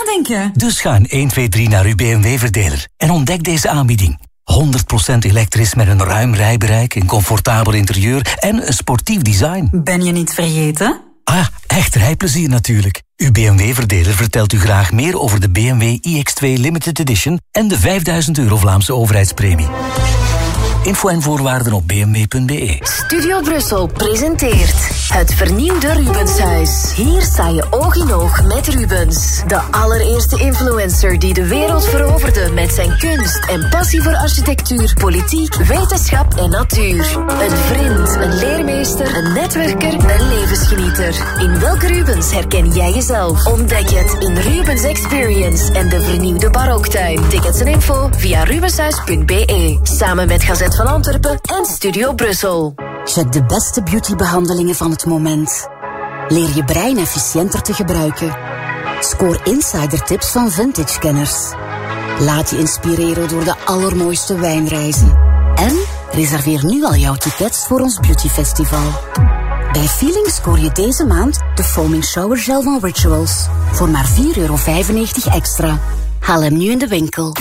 nadenken. Dus ga in 1, 2, 3 naar uw BMW-verdeler en ontdek deze aanbieding. 100% elektrisch met een ruim rijbereik, een comfortabel interieur en een sportief design. Ben je niet vergeten? Ah, echt rijplezier natuurlijk. Uw BMW-verdeler vertelt u graag meer over de BMW iX2 Limited Edition en de €5.000 Vlaamse overheidspremie. Info en voorwaarden op bmw.be. Studio Brussel presenteert het vernieuwde Rubenshuis. Hier sta je oog in oog met Rubens. De allereerste influencer die de wereld veroverde met zijn kunst en passie voor architectuur, politiek, wetenschap en natuur. Een vriend, een leermeester, een netwerker, een levensgenieter. In welke Rubens herken jij jezelf? Ontdek het in Rubens Experience en de vernieuwde baroktuin. Tickets en info via rubenshuis.be. Samen met Gazet van Antwerpen en Studio Brussel. Check de beste beautybehandelingen van het moment. Leer je brein efficiënter te gebruiken. Scoor insidertips van vintage-kenners. Laat je inspireren door de allermooiste wijnreizen. En reserveer nu al jouw tickets voor ons beautyfestival. Bij Feeling scoor je deze maand de Foaming Shower Gel van Rituals. Voor maar €4,95 extra. Haal hem nu in de winkel.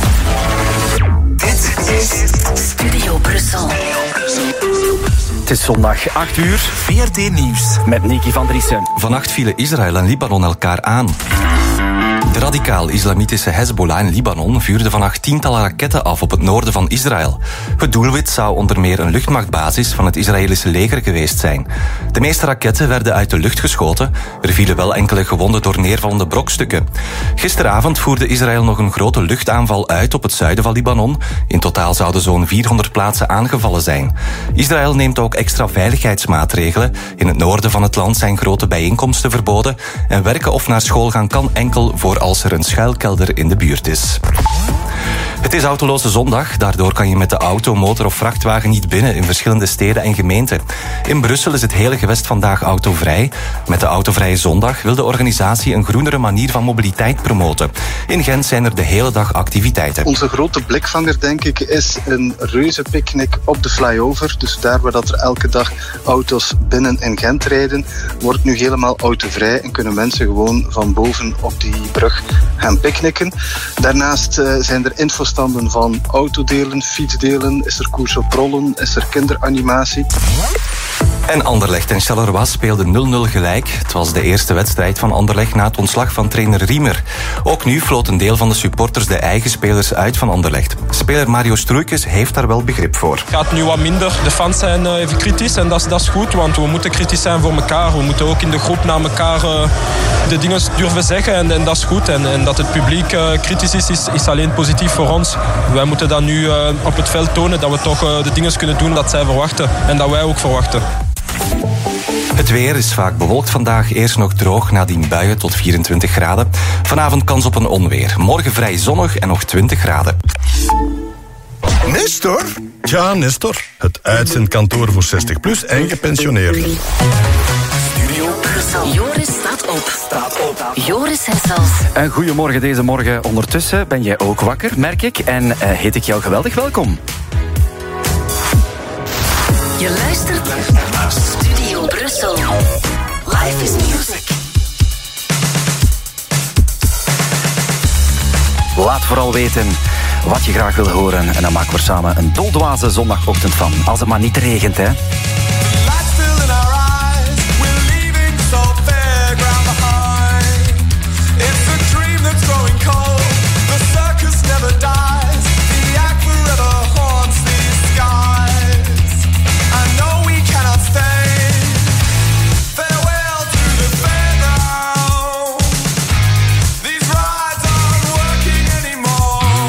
Dit is Studio Brussel. Het is zondag 8 uur. VRT Nieuws. Met Niki van Driessen. Vannacht vielen Israël en Libanon elkaar aan. De radicaal-islamitische Hezbollah in Libanon vuurde vannacht tientallen raketten af op het noorden van Israël. Het doelwit zou onder meer een luchtmachtbasis van het Israëlische leger geweest zijn. De meeste raketten werden uit de lucht geschoten. Er vielen wel enkele gewonden door neervallende brokstukken. Gisteravond voerde Israël nog een grote luchtaanval uit op het zuiden van Libanon. In totaal zouden zo'n 400 plaatsen aangevallen zijn. Israël neemt ook extra veiligheidsmaatregelen. In het noorden van het land zijn grote bijeenkomsten verboden. En werken of naar school gaan kan enkel voor als er een schuilkelder in de buurt is. Het is autoloze zondag, daardoor kan je met de auto, motor of vrachtwagen niet binnen in verschillende steden en gemeenten. In Brussel is het hele gewest vandaag autovrij. Met de autovrije zondag wil de organisatie een groenere manier van mobiliteit promoten. In Gent zijn er de hele dag activiteiten. Onze grote blikvanger, denk ik, is een reuze picknick op de flyover. Dus daar waar dat er elke dag auto's binnen in Gent rijden, wordt nu helemaal autovrij en kunnen mensen gewoon van boven op die brug gaan picknicken. Daarnaast zijn er infostanden van autodelen, fietsdelen, is er koers op rollen, is er kinderanimatie. En Anderlecht en Charleroi speelden 0-0 gelijk. Het was de eerste wedstrijd van Anderlecht na het ontslag van trainer Riemer. Ook nu floot een deel van de supporters de eigen spelers uit van Anderlecht. Speler Mario Stroeikens heeft daar wel begrip voor. Het gaat nu wat minder. De fans zijn even kritisch en dat is goed, want we moeten kritisch zijn voor elkaar. We moeten ook in de groep naar elkaar de dingen durven zeggen en dat is goed. En dat het publiek kritisch is alleen positief voor ons. Wij moeten dan nu op het veld tonen dat we toch de dingen kunnen doen dat zij verwachten en dat wij ook verwachten. Het weer is vaak bewolkt vandaag. Eerst nog droog, nadien buien tot 24 graden. Vanavond kans op een onweer. Morgen vrij zonnig en nog 20 graden. Nestor? Ja, Nestor. Het uitzendkantoor voor 60+ en gepensioneerden. Studio Brussel. Joris staat op. Joris Hessels. Een goedemorgen deze morgen. Ondertussen ben jij ook wakker, merk ik. En heet ik jou geweldig welkom. Je luistert naar Studio Brussel. Life is music. Laat vooral weten wat je graag wil horen. En dan maken we er samen een doldwaze zondagochtend van. Als het maar niet regent, hè.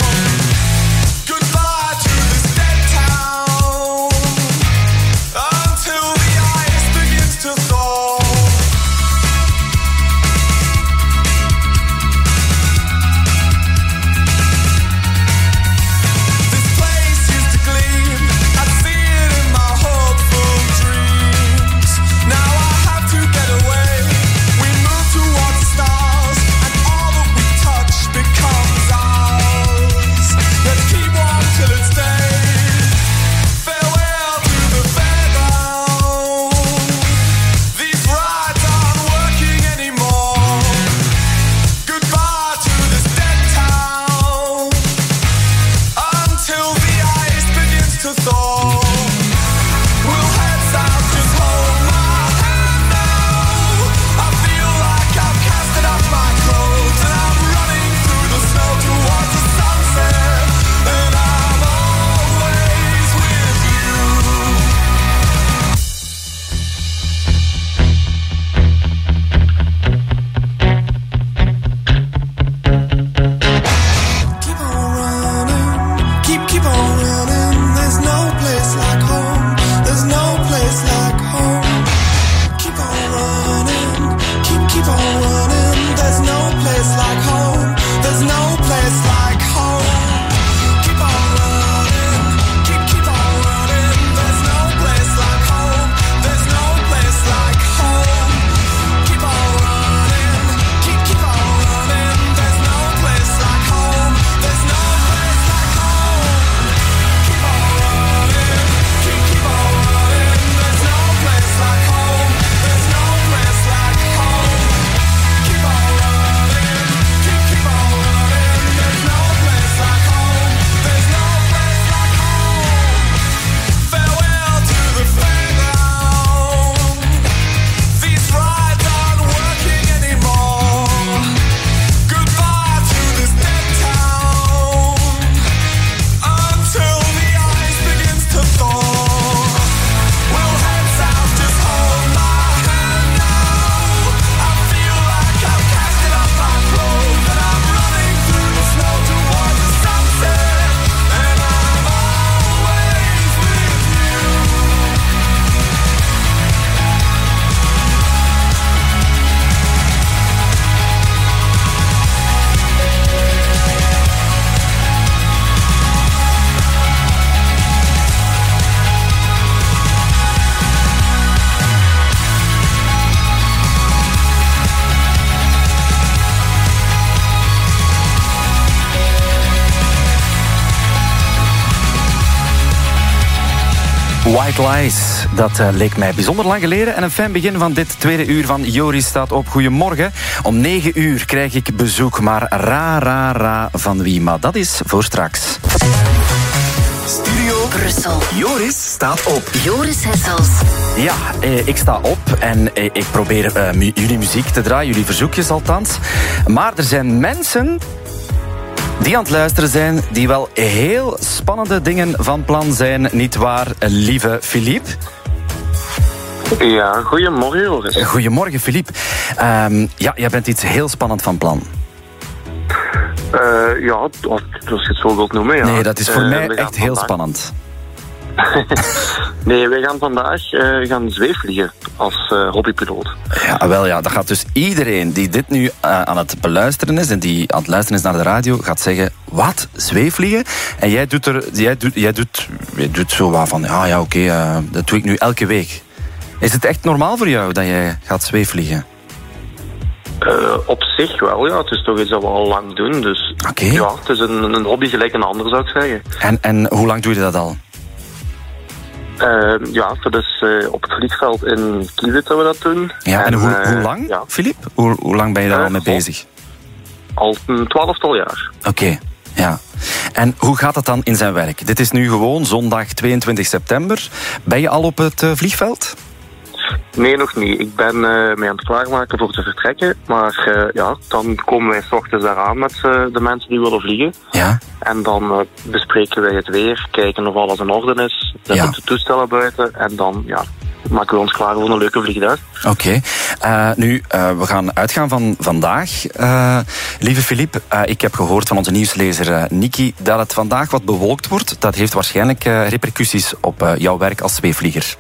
Goodbye to this dead town. White Lies, dat leek mij bijzonder lang geleden. En een fijn begin van dit tweede uur van Joris staat op. Goedemorgen. Om 9 uur krijg ik bezoek, maar ra van wie? Maar dat is voor straks. Studio Brussel. Joris staat op. Joris Hessels. Ja, ik sta op en ik probeer jullie muziek te draaien, jullie verzoekjes althans. Maar er zijn mensen die aan het luisteren zijn, die wel heel spannende dingen van plan zijn, niet waar, lieve Philippe? Ja, goedemorgen Joris. Goedemorgen Philippe. Ja, jij bent iets heel spannend van plan. Ja, als je het zo wilt noemen, ja. Nee, dat is voor mij echt heel spannend. Nee, wij gaan vandaag gaan zweefvliegen als hobbypiloot. Ja, wel ja, dat gaat dus iedereen die dit nu aan het beluisteren is en die aan het luisteren is naar de radio, gaat zeggen, wat, zweefvliegen? En jij doet zo wat van, ja, oké, dat doe ik nu elke week. Is het echt normaal voor jou dat jij gaat zweefvliegen? Op zich wel, ja. Het is toch iets dat we al lang doen. Dus ja, het is een hobby gelijk een ander, zou ik zeggen. En hoe lang doe je dat al? Ja, dat is op het vliegveld in Kiewiet dat we dat doen. Ja, en hoe lang, ja. Philippe? Hoe lang ben je daar al mee bezig? Al een 12-tal jaar. Oké, ja. En hoe gaat het dan in zijn werk? Dit is nu gewoon zondag 22 september. Ben je al op het vliegveld? Nee, nog niet. Ik ben mij aan het klaarmaken voor te vertrekken. Maar ja, dan komen wij 's ochtends daaraan met de mensen die willen vliegen. Ja. En dan bespreken wij het weer, kijken of alles in orde is. Zetten de toestellen buiten en dan maken we ons klaar voor een leuke vliegdag. Oké. Nu, we gaan uitgaan van vandaag. Lieve Philippe, ik heb gehoord van onze nieuwslezer Niki dat het vandaag wat bewolkt wordt. Dat heeft waarschijnlijk repercussies op jouw werk als zweefvlieger.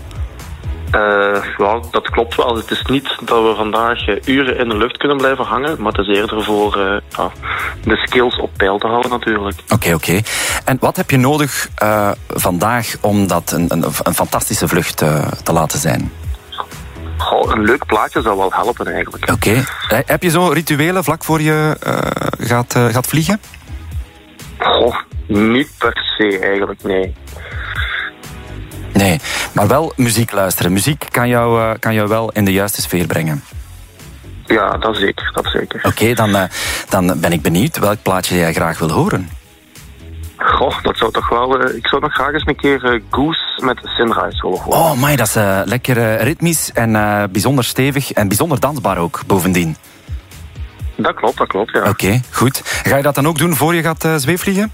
Ja, dat klopt wel. Het is niet dat we vandaag uren in de lucht kunnen blijven hangen, maar het is eerder voor de skills op peil te houden natuurlijk. Oké. En wat heb je nodig vandaag om dat een fantastische vlucht te laten zijn? Goh, een leuk plaatje zou wel helpen eigenlijk. Oké. Heb je zo'n rituelen vlak voor je gaat vliegen? Goh, niet per se eigenlijk, nee. Nee, maar wel muziek luisteren. Muziek kan jou wel in de juiste sfeer brengen. Ja, dat zeker. Oké, dan ben ik benieuwd welk plaatje jij graag wil horen. Goh, dat zou toch wel... ik zou nog graag eens een keer Goose met Sunrise willen horen. Oh, my, dat is lekker ritmisch en bijzonder stevig en bijzonder dansbaar ook, bovendien. Dat klopt, ja. Oké, goed. Ga je dat dan ook doen voor je gaat zweefvliegen?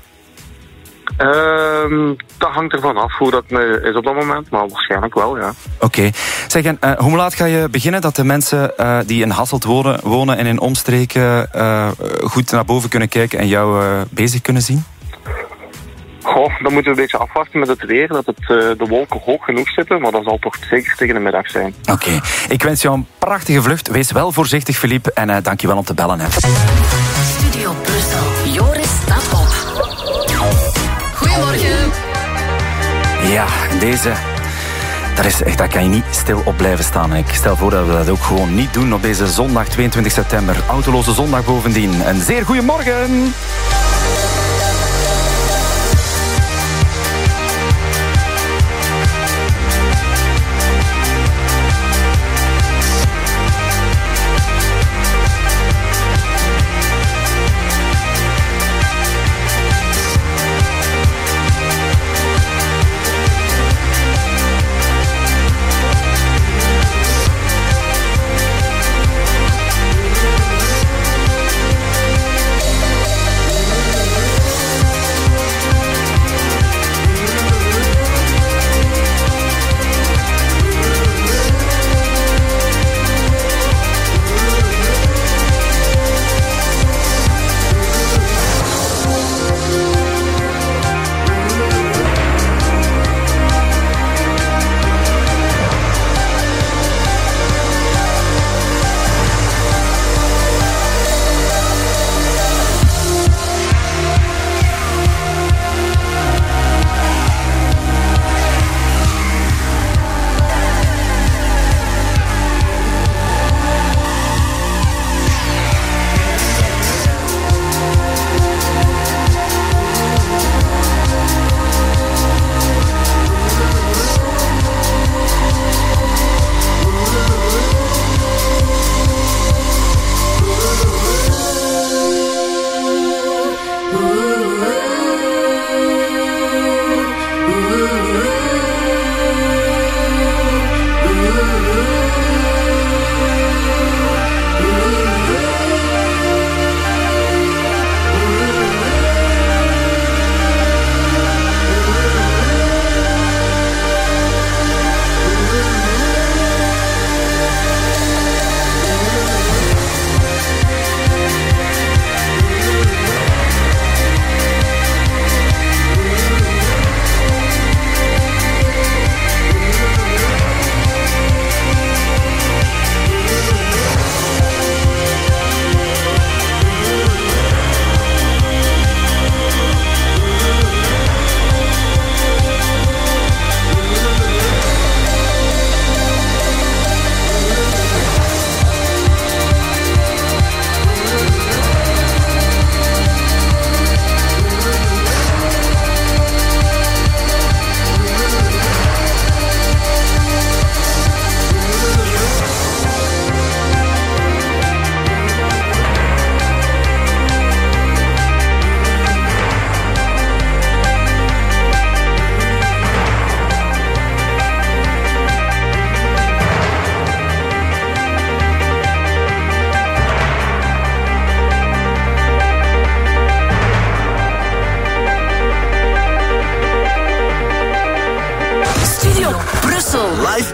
Dat hangt ervan af hoe dat is op dat moment, maar waarschijnlijk wel, ja. Oké. Zeg, en hoe laat ga je beginnen dat de mensen die in Hasselt wonen en in omstreken goed naar boven kunnen kijken en jou bezig kunnen zien? Goh, dan moeten we een beetje afwachten met het weer, dat de wolken hoog genoeg zitten, maar dat zal toch zeker tegen de middag zijn. Oké. Ik wens jou een prachtige vlucht. Wees wel voorzichtig, Philippe, en dank je wel om te bellen. Hè. Studio Brussel. Joris staat op. Goedemorgen. Ja, deze... Daar kan je niet stil op blijven staan. Ik stel voor dat we dat ook gewoon niet doen op deze zondag 22 september. Autoloze zondag bovendien. Een zeer goeiemorgen.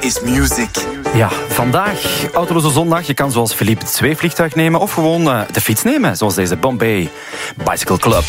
is music. Ja, vandaag, autoloze zondag. Je kan zoals Philippe het zweefvliegtuig nemen of gewoon de fiets nemen, zoals deze Bombay Bicycle Club.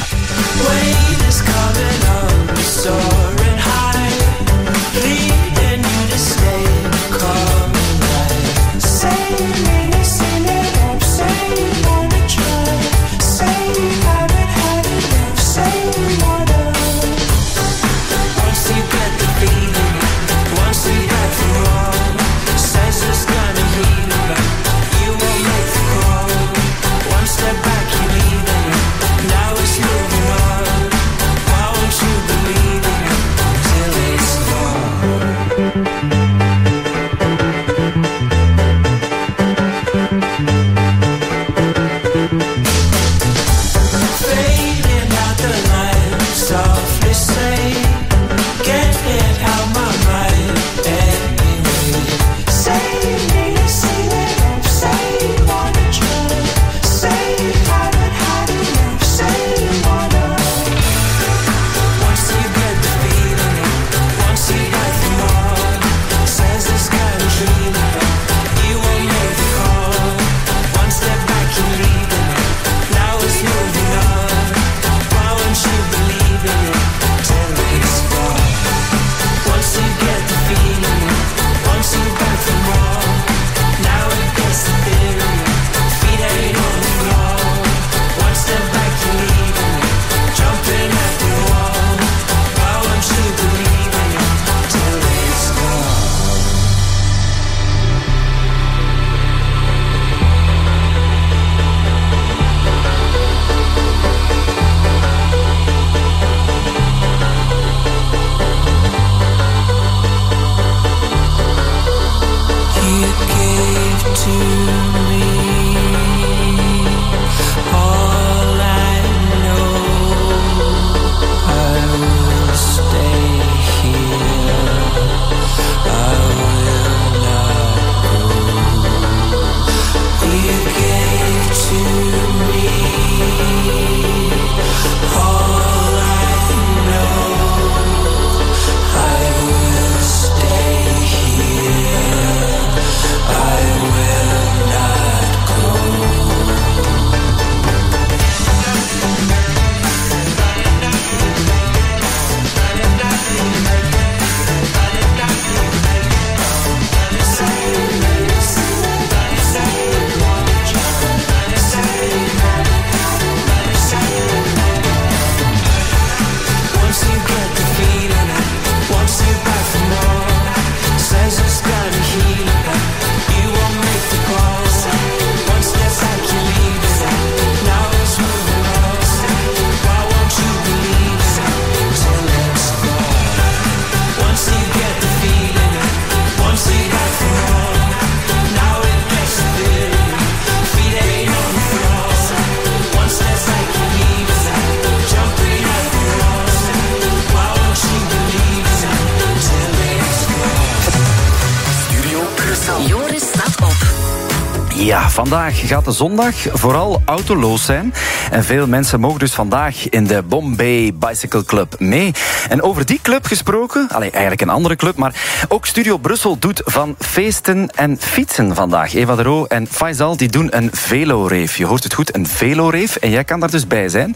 Ja, vandaag gaat de zondag vooral autoloos zijn. En veel mensen mogen dus vandaag in de Bombay Bicycle Club mee. En over die club gesproken, eigenlijk een andere club, maar ook Studio Brussel doet van feesten en fietsen vandaag. Eva de Roo en Faisal die doen een velorave. Je hoort het goed, een velorave. En jij kan daar dus bij zijn.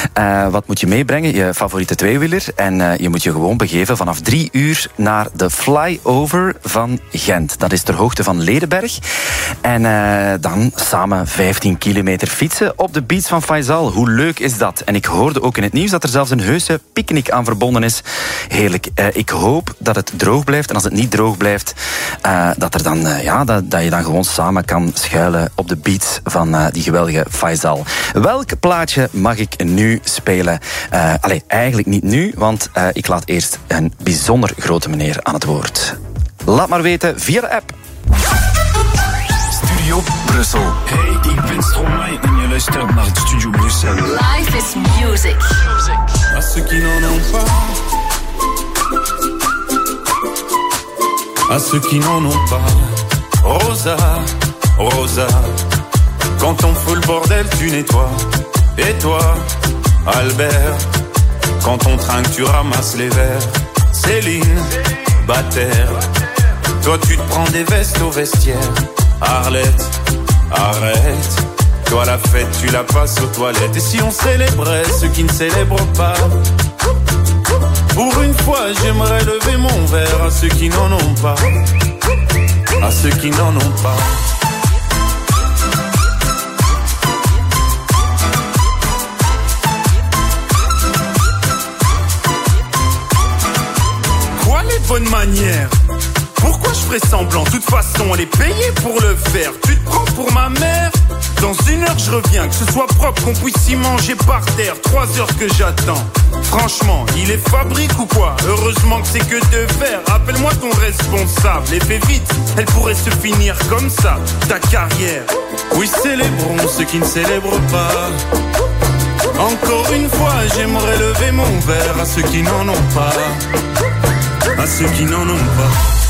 Wat moet je meebrengen? Je favoriete tweewieler. En je moet je gewoon begeven vanaf 3 uur naar de flyover van Gent. Dat is ter hoogte van Ledenberg. En dan samen 15 kilometer fietsen op de beach van Faisal. Hoe leuk is dat? En ik hoorde ook in het nieuws dat er zelfs een heuse picknick aan verbonden is. Heerlijk. Ik hoop dat het droog blijft. En als het niet droog blijft, dat je dan gewoon samen kan schuilen op de beach van die geweldige Faisal. Welk plaatje mag ik nu spelen? Eigenlijk niet nu, want ik laat eerst een bijzonder grote meneer aan het woord. Laat maar weten via de app. Studio Brussel. Hey, ik ben Stromae en je luistert naar het Studio Brussel. Life is music. À ceux qui n'en ont pas, à ceux qui n'en ont pas. Rosa, Rosa, quand on fout le bordel, tu nettoies. Et toi, Albert, quand on trinque, tu ramasses les verres. Céline, Bataire, Toi tu te prends des vestes au vestiaire. Arlette, arrête. Toi la fête tu la passes aux toilettes. Et si on célébrait ceux qui ne célèbrent pas? Pour une fois j'aimerais lever mon verre à ceux qui n'en ont pas. À ceux qui n'en ont pas. Quoi les bonnes manières? Pourquoi je ferais semblant? De toute façon elle est payée pour le faire. Tu te prends pour ma mère? Dans 1 heure je reviens, que ce soit propre, qu'on puisse y manger par terre. 3 heures que j'attends. Franchement, il est fabrique ou quoi? Heureusement que c'est que de faire. Rappelle-moi ton responsable et fais vite, elle pourrait se finir comme ça, ta carrière. Oui, célébrons ceux qui ne célèbrent pas. Encore une fois, j'aimerais lever mon verre à ceux qui n'en ont pas. À ceux qui n'en ont pas.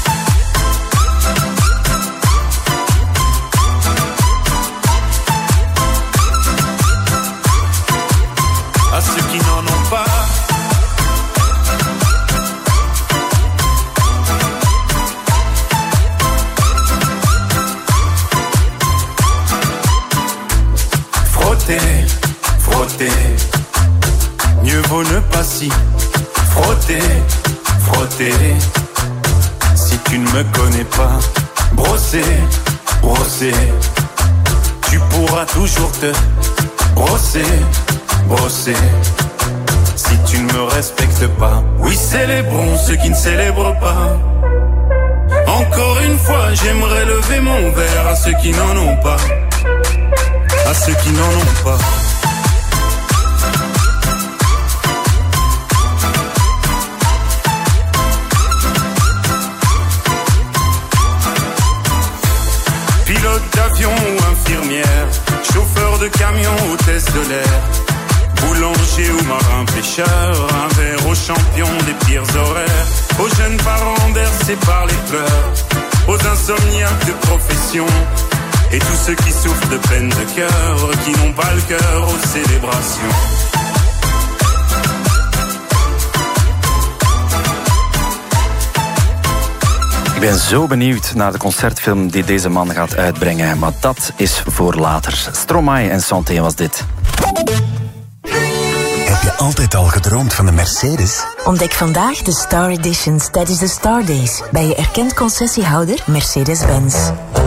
À ceux qui n'en ont pas. Frotter, frotter, mieux vaut ne pas s'y frotter, frotter. Si tu ne me connais pas, brosser, brosser, tu pourras toujours te brosser, brosser. Si tu ne me respectes pas, oui célébrons ceux qui ne célèbrent pas. Encore une fois j'aimerais lever mon verre à ceux qui n'en ont pas. À ceux qui n'en ont pas. Pilote d'avion ou infirmière, chauffeur de camion, hôtesse de l'air, boulanger ou marin pêcheur, un verre aux champions des pires horaires, aux jeunes parents bercés par les pleurs, aux insomniaques de profession, et tous ceux qui souffrent de peine de cœur, qui n'ont pas le cœur aux célébrations. Ik ben zo benieuwd naar de concertfilm die deze man gaat uitbrengen, maar dat is voor later. Stromae en Santé was dit. Heb je altijd al gedroomd van een Mercedes? Ontdek vandaag de Star Editions tijdens de Star Days bij je erkend concessiehouder Mercedes-Benz.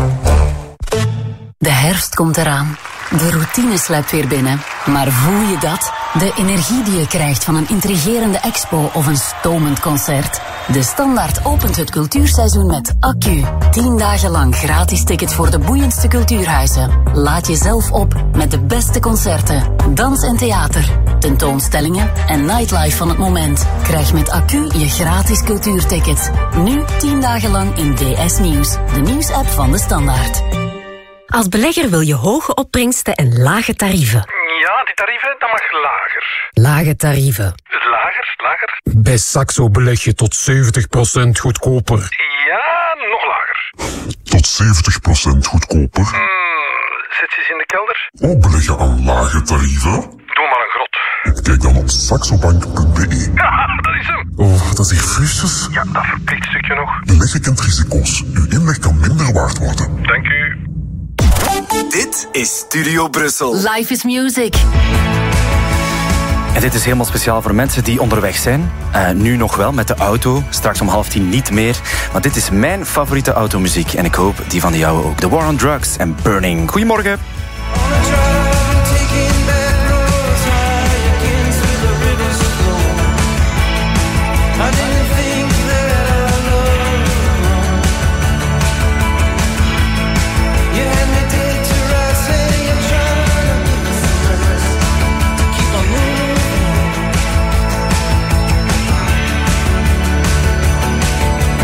De herfst komt eraan. De routine sluipt weer binnen. Maar voel je dat? De energie die je krijgt van een intrigerende expo of een stomend concert. De Standaard opent het cultuurseizoen met Accu. 10 dagen lang gratis tickets voor de boeiendste cultuurhuizen. Laat jezelf op met de beste concerten, dans en theater, tentoonstellingen en nightlife van het moment. Krijg met Accu je gratis cultuurticket. Nu 10 dagen lang in DS Nieuws, de nieuwsapp van de Standaard. Als belegger wil je hoge opbrengsten en lage tarieven. Ja, die tarieven, dat mag lager. Lage tarieven. Lager, lager. Bij Saxo beleg je tot 70% goedkoper. Ja, nog lager. Tot 70% goedkoper. Zit je eens in de kelder? Ook beleggen aan lage tarieven? Doe maar een grot. Kijk dan op saxobank.be. Haha, dat is hem. Oh, dat is hier fusjes. Ja, dat verplicht stukje nog. Beleggen kent risico's. Uw inleg kan minder waard worden. Dank u. Dit is Studio Brussel. Life is music. En dit is helemaal speciaal voor mensen die onderweg zijn. Nu nog wel met de auto, straks om 9:30 niet meer. Maar dit is mijn favoriete automuziek en ik hoop die van de jouwe ook. The War on Drugs en Burning. Goedemorgen.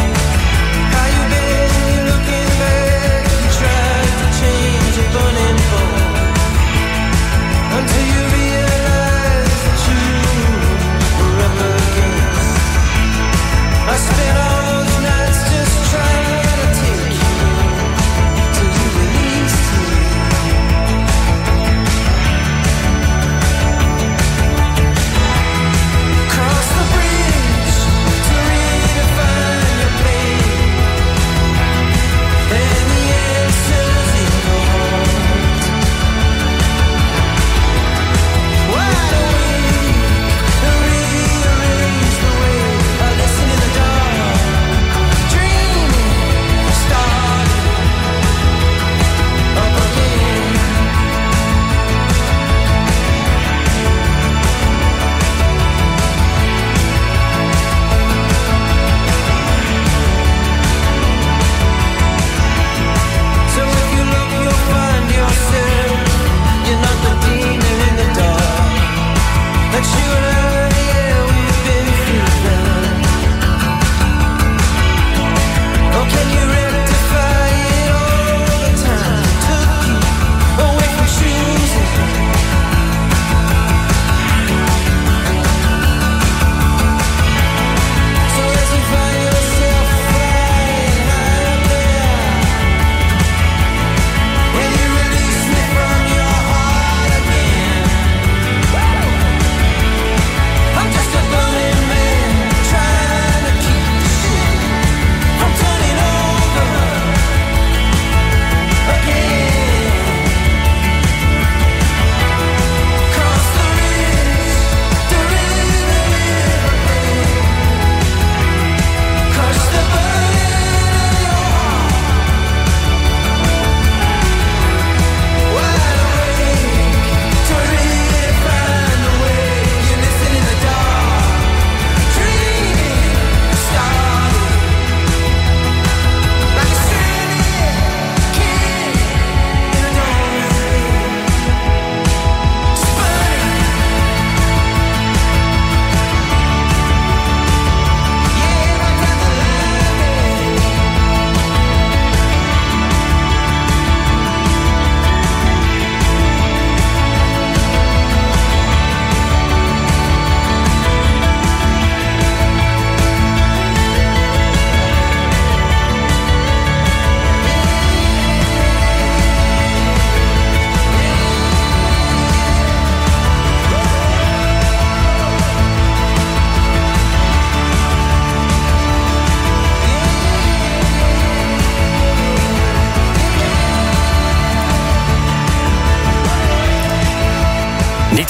Burning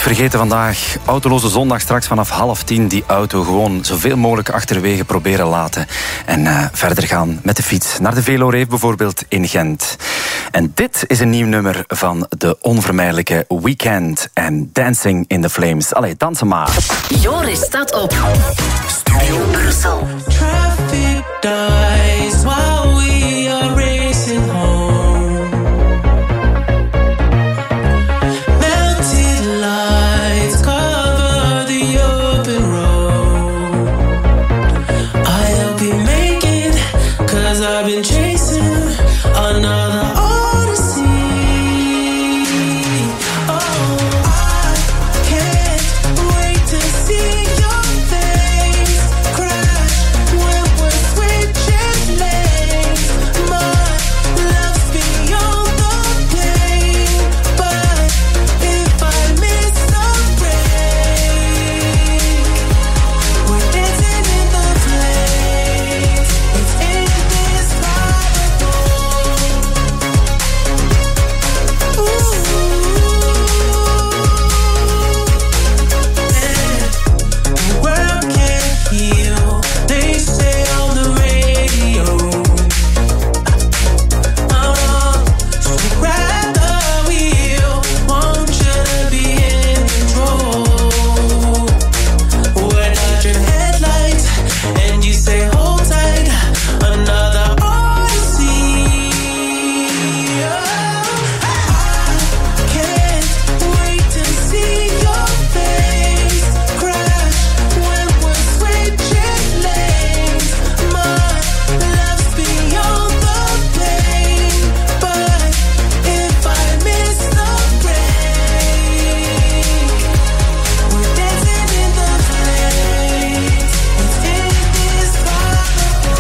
vergeten vandaag. Autoloze zondag straks vanaf 9:30. Die auto gewoon zoveel mogelijk achterwege proberen laten. En verder gaan met de fiets. Naar de Veloreef bijvoorbeeld in Gent. En dit is een nieuw nummer van de onvermijdelijke Weekend en Dancing in the Flames. Allee, dansen maar. Joris staat op. Studio Brussel. Traffic dies while we are racing home. Melted lights cover the open road. I'll be making, 'cause I've been chasing another odyssey. Oh, I can't wait to see your face crash when we're switching lanes. My love's beyond the pain, but if I miss the break, we're dancing in the flames. It's indescribable. The world can't heal, they say on the radio. So grab the wheel, want you to be in control. We're dodging headlights, and you say hold tight, another odyssey. I can't wait to see your face crash when we're switching lanes. My love's beyond the pain, but if I miss the break, we're dancing in the flames. It's indescribable.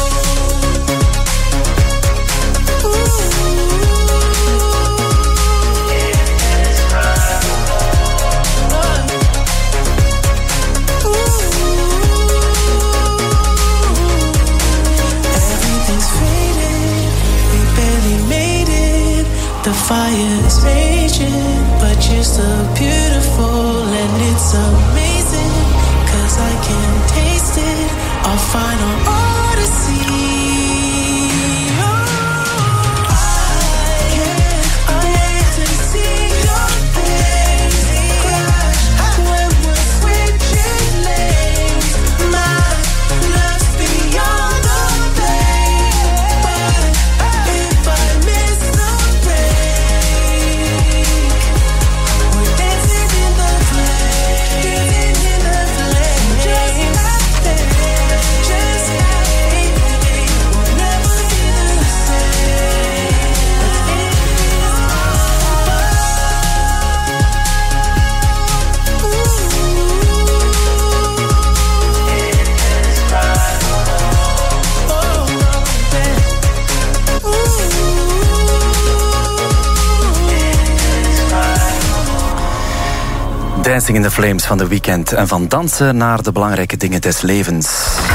Everything's faded, we barely made it. The fire is raging, but you're still beautiful and it's amazing. 'Cause I can taste it, our final odyssey. I can't wait to see your face crash when we're switching lanes. My love's beyond the pain, but if I miss the break, we're dancing in the flames, just like there, just like we'll never be the same. Dancing in the Flames van The Weekend. En van dansen naar de belangrijke dingen des levens.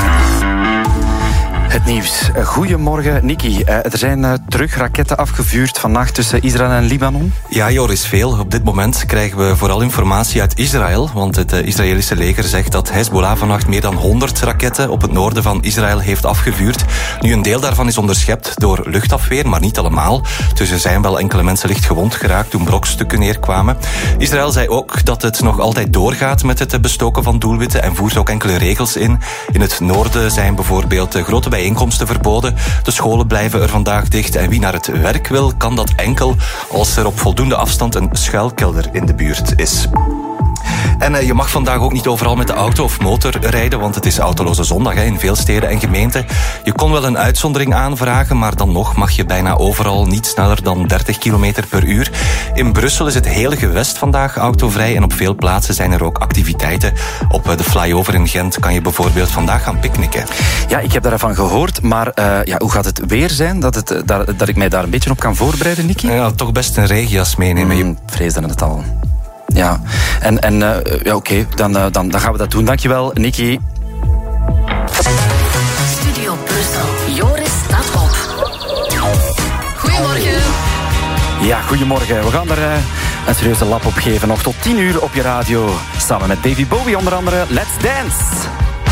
Het nieuws. Goedemorgen, Niki. Er zijn terug raketten afgevuurd vannacht tussen Israël en Libanon. Ja, Joris, veel. Op dit moment krijgen we vooral informatie uit Israël, want het Israëlische leger zegt dat Hezbollah vannacht meer dan 100 raketten op het noorden van Israël heeft afgevuurd. Nu, een deel daarvan is onderschept door luchtafweer, maar niet allemaal. Dus er zijn wel enkele mensen licht gewond geraakt toen brokstukken neerkwamen. Israël zei ook dat het nog altijd doorgaat met het bestoken van doelwitten en voert ook enkele regels in. In het noorden zijn bijvoorbeeld grote bijeenkomsten verboden. De scholen blijven er vandaag dicht en wie naar het werk wil, kan dat enkel als er op voldoende afstand een schuilkelder in de buurt is. En je mag vandaag ook niet overal met de auto of motor rijden, want het is autoloze zondag in veel steden en gemeenten. Je kon wel een uitzondering aanvragen, maar dan nog mag je bijna overal niet sneller dan 30 km per uur. In Brussel is het hele gewest vandaag autovrij en op veel plaatsen zijn er ook activiteiten. Op de flyover in Gent kan je bijvoorbeeld vandaag gaan picknicken. Ja, ik heb daarvan gehoord, maar hoe gaat het weer zijn? Dat ik mij daar een beetje op kan voorbereiden, Niki? Ja, toch best een regenjas meenemen. Je vreesde het al. Ja, oké, dan gaan we dat doen. Dankjewel, Niki. Studio Brussel. Joris staat op. Goedemorgen. Ja, goedemorgen. We gaan er een serieuze lap opgeven. Nog tot 10 uur op je radio. Samen met Davy Bowie onder andere. Let's Dance!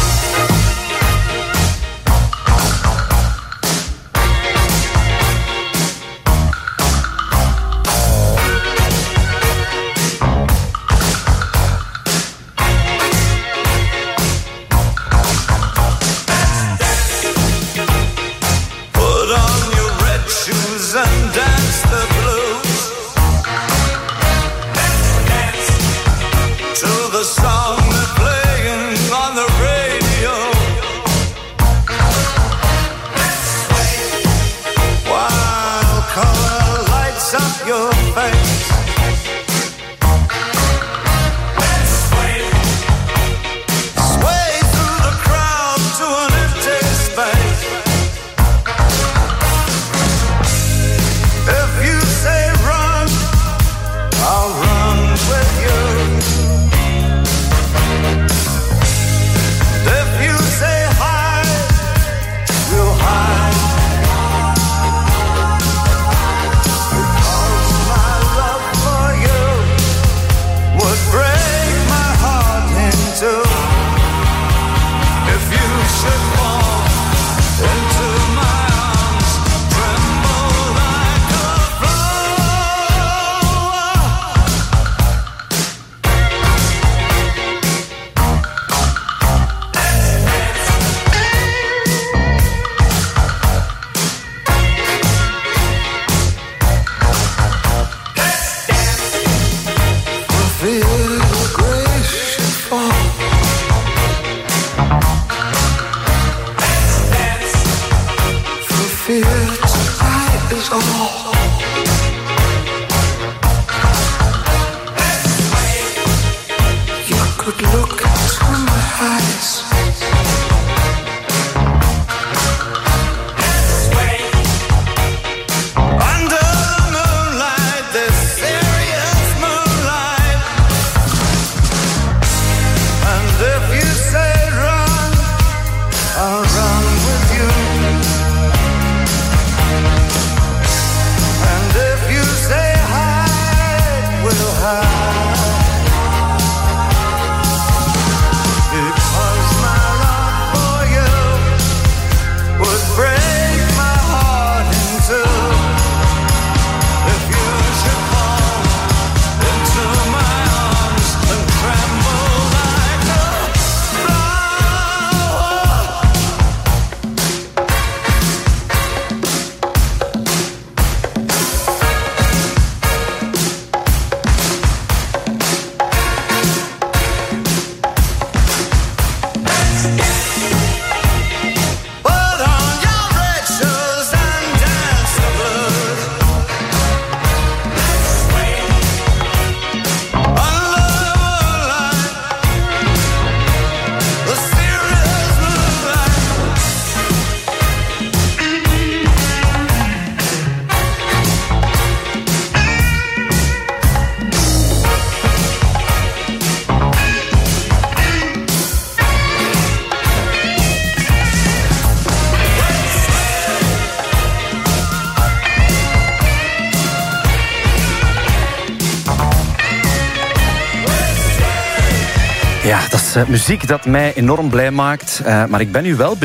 Ja, dat is muziek dat mij enorm blij maakt. Maar ik ben nu wel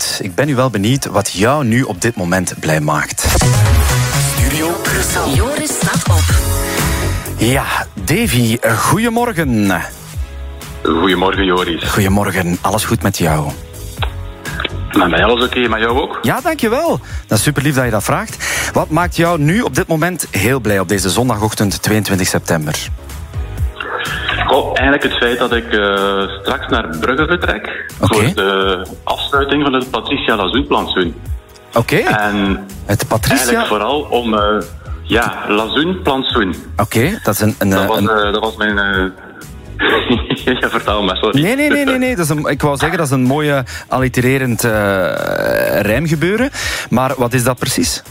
benieuwd wat jou nu op dit moment blij maakt. Studio Brussel. Joris staat op. Ja, Davy, goedemorgen. Goedemorgen, Joris. Goedemorgen, alles goed met jou? Met mij alles oké, met jou ook? Ja, dankjewel. Dat is super lief dat je dat vraagt. Wat maakt jou nu op dit moment heel blij op deze zondagochtend 22 september? Eigenlijk het feit dat ik straks naar Brugge vertrek voor de afsluiting van het Patricia Lazoen-plantsoen. Oké. En het Patricia... eigenlijk vooral om... Lazoen-plantsoen. Oké, dat is dat was mijn... Ja, vertel maar, sorry. Nee. Ik wou zeggen, dat is een mooie allitererend rijmgebeuren. Maar wat is dat precies?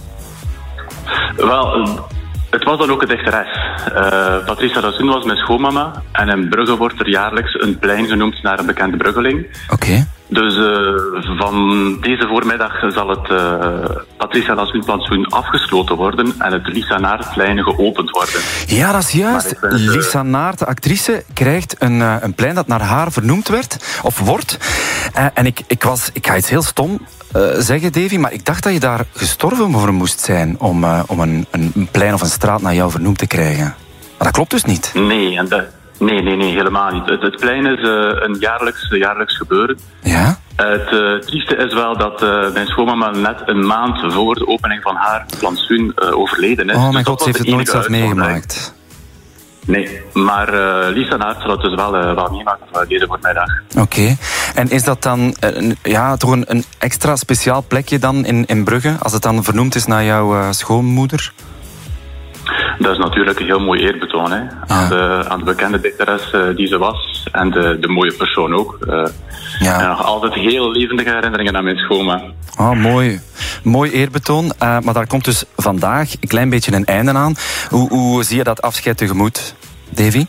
Wel... Het was dan ook een dichteres. Patricia Lazoen was mijn schoonmama. En in Brugge wordt er jaarlijks een plein genoemd naar een bekende Bruggeling. Oké. Dus van deze voormiddag zal het Patricia Lassoen-plantsoen afgesloten worden en het Lisa Naartplein geopend worden. Ja, dat is juist. Lisa Naert, de actrice, krijgt een plein dat naar haar vernoemd werd, of wordt. En ik ga iets heel stom zeggen, Davy, maar ik dacht dat je daar gestorven voor moest zijn om een plein of een straat naar jou vernoemd te krijgen. Maar dat klopt dus niet. Nee, Nee, helemaal niet. Het plein is een jaarlijks gebeuren. Ja? Het trieste is wel dat mijn schoonmama net een maand voor de opening van haar plantsoen overleden is. Oh mijn god, ze heeft het nooit zelf meegemaakt. Nee, maar Lisa Naert zal het dus wel meemaken voor deze voormiddag. Oké. En is dat dan toch een extra speciaal plekje dan in Brugge, als het dan vernoemd is naar jouw schoonmoeder? Dat is natuurlijk een heel mooi eerbetoon, hè? Aan de bekende dichteres die ze was. En de mooie persoon ook. En nog altijd heel levendige herinneringen aan mijn schoonma. Oh, mooi. Mooi eerbetoon. Maar daar komt dus vandaag een klein beetje een einde aan. Hoe zie je dat afscheid tegemoet, Davy?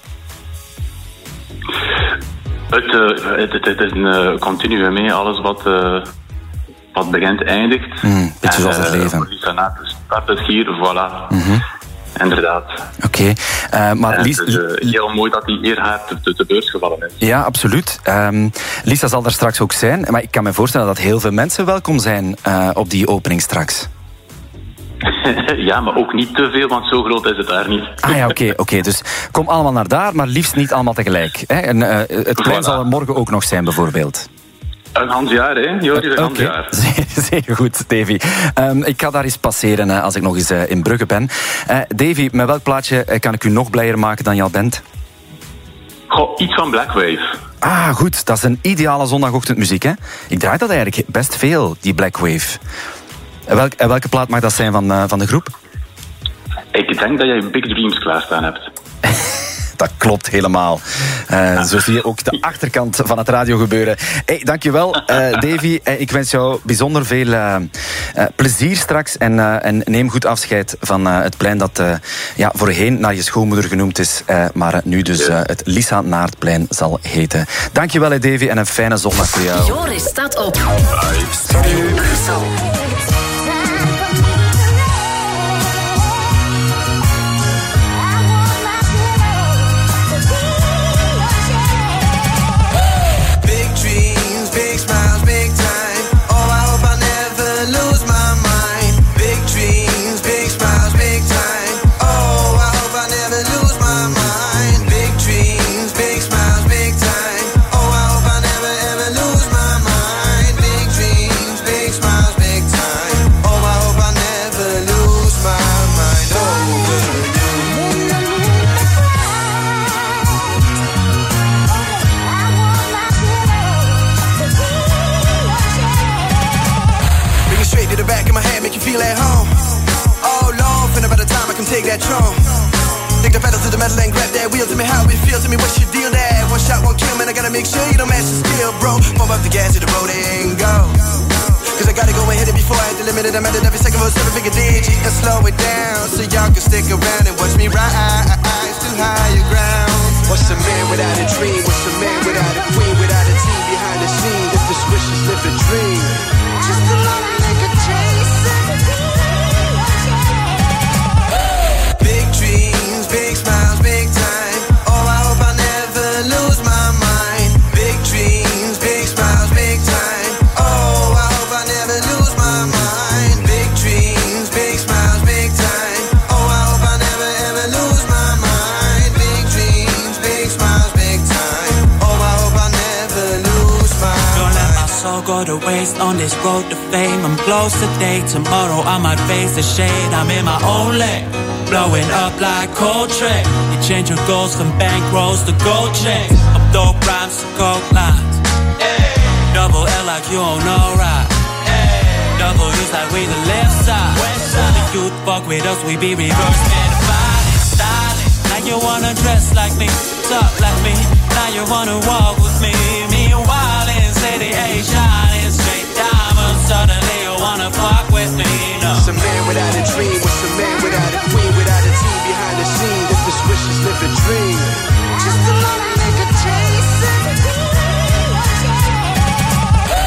Het is een continue mee. Alles wat begint, eindigt. Beetje zoals het leven. Lisa Naert start het hier, voilà. Inderdaad. Oké. Maar het is heel mooi dat die eer haar te beurs gevallen is. Ja, absoluut. Lisa zal daar straks ook zijn. Maar ik kan me voorstellen dat heel veel mensen welkom zijn op die opening straks. Ja, maar ook niet te veel, want zo groot is het daar niet. Ah ja, oké. Dus kom allemaal naar daar, maar liefst niet allemaal tegelijk. Hè? En, het plein zal er morgen ook nog zijn, bijvoorbeeld. Een handjaar, hè? Joris, een handjaar. Zeer goed, Davy. Ik ga daar eens passeren als ik nog eens in Brugge ben. Davy, met welk plaatje kan ik u nog blijer maken dan je al bent? Goh, iets van Black Wave. Ah, goed. Dat is een ideale zondagochtendmuziek, hè? Ik draai dat eigenlijk best veel, die Black Wave. Welke plaat mag dat zijn van de groep? Ik denk dat jij Big Dreams klaarstaan hebt. Dat klopt helemaal. Zo zie je ook de achterkant van het radiogebeuren. Hey, dankjewel, Davy. Ik wens jou bijzonder veel plezier straks. En neem goed afscheid van het plein dat voorheen naar je schoonmoeder genoemd is. Maar nu dus het Lisa Naartplein zal heten. Dankjewel, Davy, en een fijne zondag voor jou. Joris staat op. Studio Brussel. Take that throne. Take the pedal to the metal and grab that wheel. Tell me how it feels, tell me what's your deal there. One shot, one kill, man, I gotta make sure you don't match the skill, bro. Pump up the gas to the road and go. Cause I gotta go and hit it before I hit the limit. And I'm at it every second for a 7-figure digit. And slow it down so y'all can stick around and watch me rise to higher ground. What's a man without a dream? What's a man without a queen? Without a team behind the scene? If his wishes live a dream. Just a lonely nigga chasing. Big smiles, big time. Oh, I hope I never lose my mind. Big dreams, big smiles, big time. Oh, I hope I never lose my mind. Big dreams, big smiles, big time. Oh, I hope I never ever lose my mind. Big dreams, big smiles, big time. Oh, I hope I never lose my mind. Don't let my soul go to waste on this road to fame. I'm close today, tomorrow I might face the shade. I'm in my own lane. Blowing up like Coltrane. You change your goals from bankrolls to gold chains. Up dope rhymes to coke lines. Hey. Double L like you don't know right. Hey. Double U's like we the left side. The youth fuck with us, we be reversed, man. Fighting, styling. Now you wanna dress like me, talk like me. Now you wanna walk with me. Meanwhile, in city, ain't shining straight diamonds. Suddenly you wanna fuck with me. No. What's a man without a dream? What's a man without a queen? Without a team behind the scene? If his wishes live a dream. Just a lonely nigga chasing.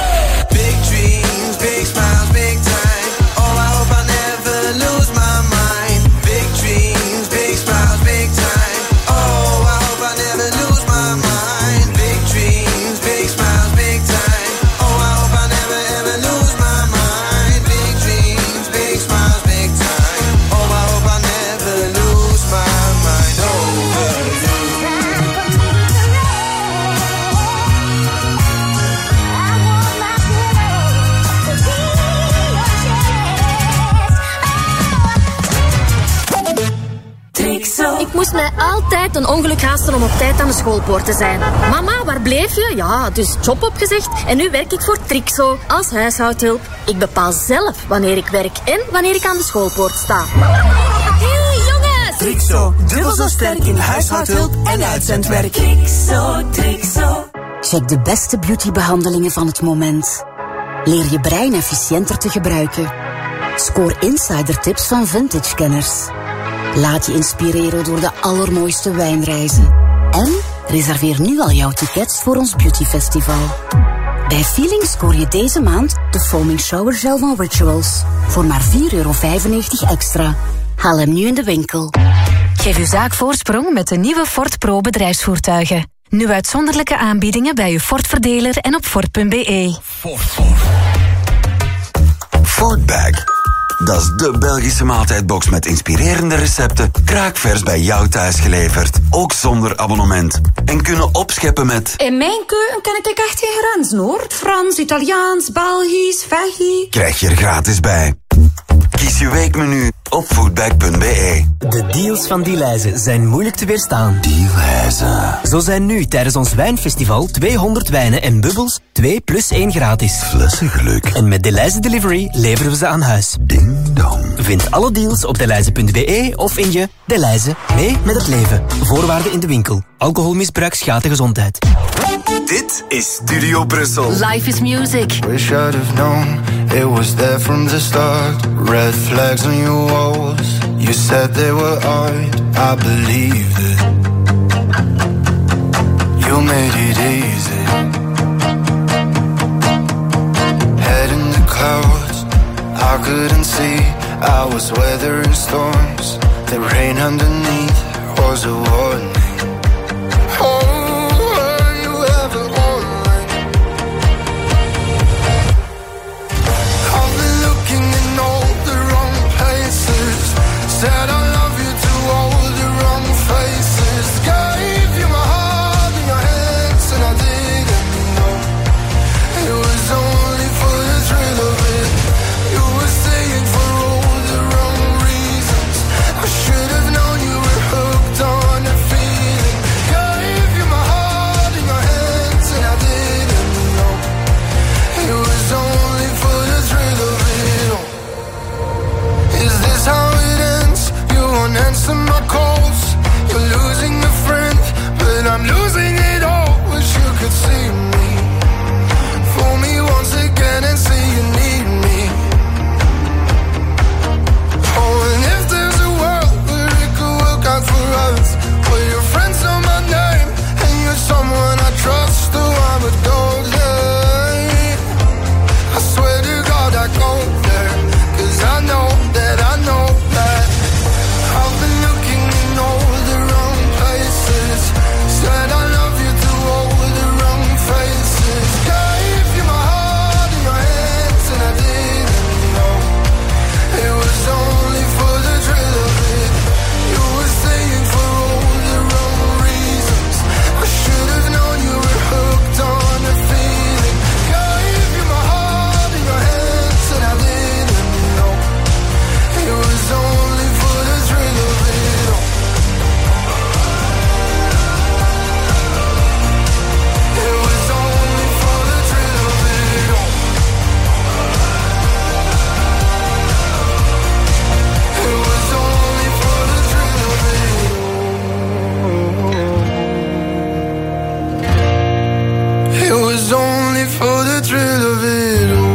altijd een ongeluk haasten om op tijd aan de schoolpoort te zijn. Mama, waar bleef je? Ja, dus job opgezegd. En nu werk ik voor Trixo als huishoudhulp. Ik bepaal zelf wanneer ik werk en wanneer ik aan de schoolpoort sta. Hey jongens! Trixo, dubbel zo sterk in huishoudhulp en uitzendwerk. Trixo. Check de beste beautybehandelingen van het moment. Leer je brein efficiënter te gebruiken. Scoor insidertips van vintage-kenners. Laat je inspireren door de allermooiste wijnreizen. En reserveer nu al jouw tickets voor ons beautyfestival. Bij Feeling scoor je deze maand de Foaming Shower Gel van Rituals. Voor maar €4,95 extra. Haal hem nu in de winkel. Geef uw zaak voorsprong met de nieuwe Ford Pro bedrijfsvoertuigen. Nu uitzonderlijke aanbiedingen bij uw Ford-verdeler en op Ford.be. Fordbag. Dat is de Belgische maaltijdbox met inspirerende recepten, kraakvers bij jou thuis geleverd. Ook zonder abonnement. En kunnen opscheppen met... In mijn keuken ken ik echt geen grenzen hoor. Frans, Italiaans, Belgisch, veggie. Krijg je er gratis bij. Kies je weekmenu op foodbag.be. De deals van Delhaize zijn moeilijk te weerstaan. Delhaize. Zo zijn nu tijdens ons wijnfestival 200 wijnen en bubbels 2 plus 1 gratis. Flessengeluk. En met Delhaize Delivery leveren we ze aan huis. Ding dong. Vind alle deals op delhaize.be of in je Delhaize. Mee met het leven. Voorwaarden in de winkel. Alcoholmisbruik schaadt de gezondheid. Dit is Studio Brussel. Life is music. Wish I'd have known it was there from the start. Red flags on your walls. You said they were art. I believed it. You made it easy. Head in the clouds. I couldn't see. I was weathering storms. The rain underneath was a warning. Said I love you to all the wrong faces. Gave you my heart in your hands and I didn't know. It was only for the thrill of it. You were staying for all the wrong reasons. I should have known you were hooked on a feeling. Gave you my heart in your hands and I didn't know. It was only for the thrill of it all. Is this how it ends? You won't answer my calls. You're losing a friend, but I'm losing it all. Wish you could see me. Fool me once again and say you need me. Oh, and if there's a world where it could work out for us, where your friends know my name and you're someone I trust, oh, I would go there. I swear to God I go there, 'cause I know that I know that I've been looking in all the wrong places. Said I love you to all the wrong faces. Gave you my heart in your hands and I didn't know. It was only for the thrill of it. You were staying for all the wrong reasons. I should have known you were hooked on a feeling. Gave you my heart in your hands and I didn't know. It was only for the thrill of it all. It was only for the thrill of it all. It was only for the thrill of it all. It was only for the thrill of it all.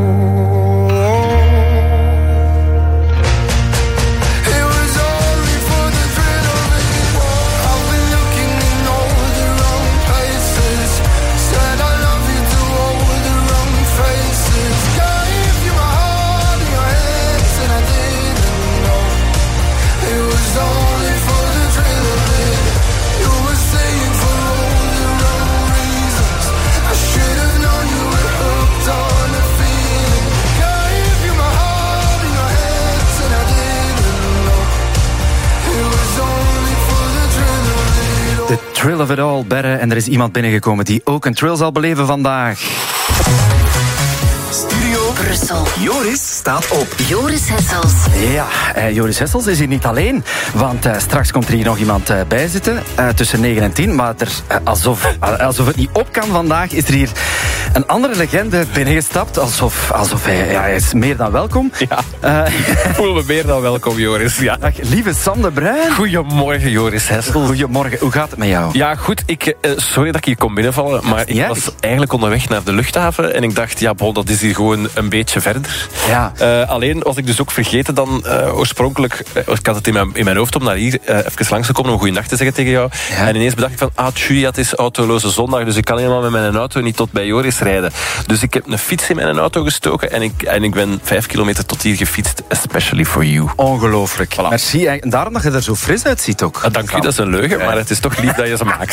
It was only for the thrill of it all. I've been looking in all the wrong places. Said I love you to all the wrong faces. Gave you my heart in your hands and I didn't know. It was only for the thrill of it. You were staying for all the wrong reasons. I should have known you were hooked on a feeling. Gave you my heart in your hands and I didn't know. It was only for the thrill of it all. The thrill of it all, Berre. En er is iemand binnengekomen die ook een thrill zal beleven vandaag. Studio Brussel. Joris staat op. Joris Hessels. Ja, Joris Hessels is hier niet alleen, want straks komt er hier nog iemand bij zitten, tussen 9 en 10, maar alsof het niet op kan vandaag, is er hier een andere legende binnengestapt, alsof hij is meer dan welkom. Ja, ik voel me meer dan welkom, Joris. Ja. Dag, lieve Sam de Bruin. Goedemorgen, Joris Hessels. Goedemorgen, hoe gaat het met jou? Ja, goed. Sorry dat ik hier kom binnenvallen, maar ik was eigenlijk onderweg naar de luchthaven en ik dacht, dat is hier gewoon een beetje verder. Ja. Alleen was ik dus ook vergeten dan oorspronkelijk, ik had het in mijn hoofd om naar hier even langs te komen om goeiedag te zeggen tegen jou. Ja. En ineens bedacht ik van, het is autoloze zondag, dus ik kan helemaal met mijn auto niet tot bij Joris rijden. Dus ik heb een fiets in mijn auto gestoken en ik ben 5 kilometer tot hier gefietst, especially for you. Ongelooflijk. Voilà. Merci. En daarom dat je er zo fris uitziet ook. Dank u, dat is een leugen, maar het is toch lief dat je ze maakt.